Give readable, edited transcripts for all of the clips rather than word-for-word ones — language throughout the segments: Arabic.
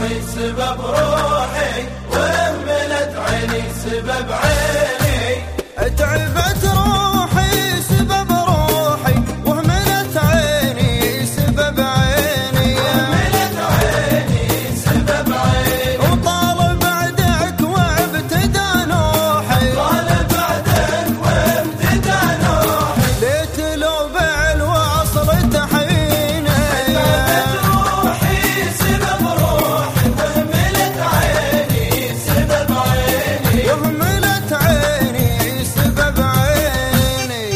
عمري سبب روحي، وهملت عيني سبب عيني. تعبت روحي سبب روحي، وهملت عيني سبب عيني. وهملت عيني سبب عيني. وطال بعدك وابتدى نوحي، طال بعدك وابتدى نوحي. ليت لو بالوصل تحيني. تعبت روحي سبب روحي، وهملت عيني سبب عيني. وهملت عيني سبب عيني.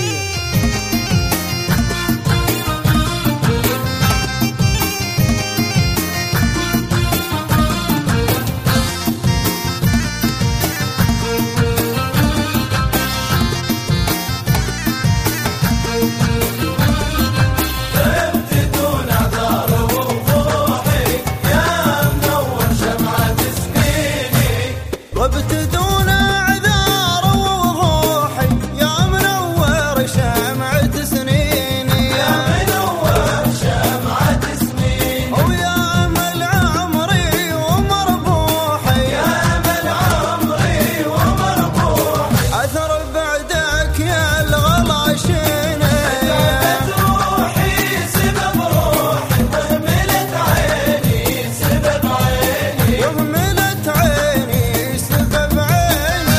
دون اعذار ووضوحي، يا منور شمعة سنيني. غبت دون اعذار ووضوحي، يا منور شمعة سنيني. يا منور شمعة سنيني. ويا امل عمري ومربوحي، يا امل عمري ومربوحي. اثر بعدك يا الغلاشيني. تعبت روحي سبب روحي، وهملت عيني سبب عيني. وهملت عيني سبب عيني.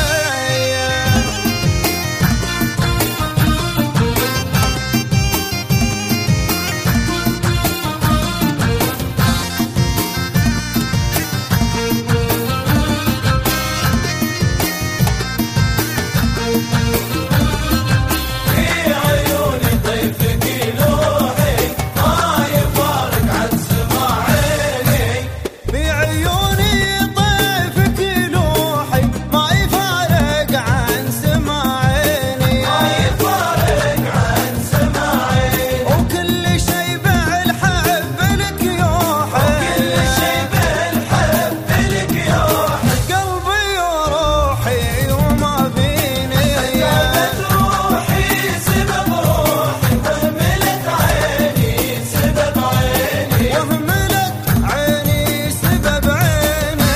في عيوني طيفك لوحي، ما يفارق عن سماع عيني. بعيوني طيفك لوحي، ما يفارق عن سماع عيني. ما يفارق عن سماع عيني. وكل شي بالحب لك يوحي، كل شي بالحب لك يوحي. قلبي وروحي وما فيني. تعبت روحي سبب روحي، وهملت عيني سبب عيني. وهملت عيني سبب عيني.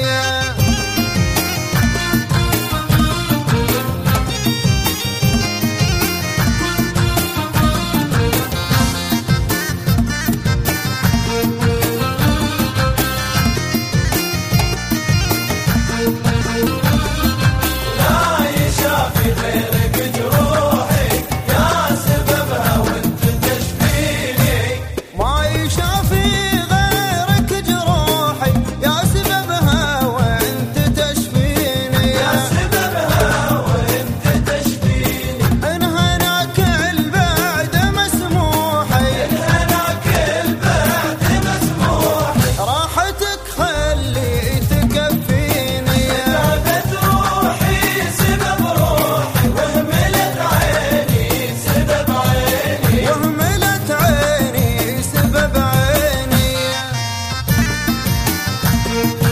لا يشافي غيرك جروحي، يا سببها وانت تشفيني. ما يشافي غيرك جروحي، يا سببها وانت تشفيني. يا سببها وانت تشفيني. انهناك البعد مسموحي، هناك البعد مسموحي. راحتك خلي تكفيني. تعبت روحي سبب روحي، وهملت عيني سبب عيني. وهملت عيني سبب عيني.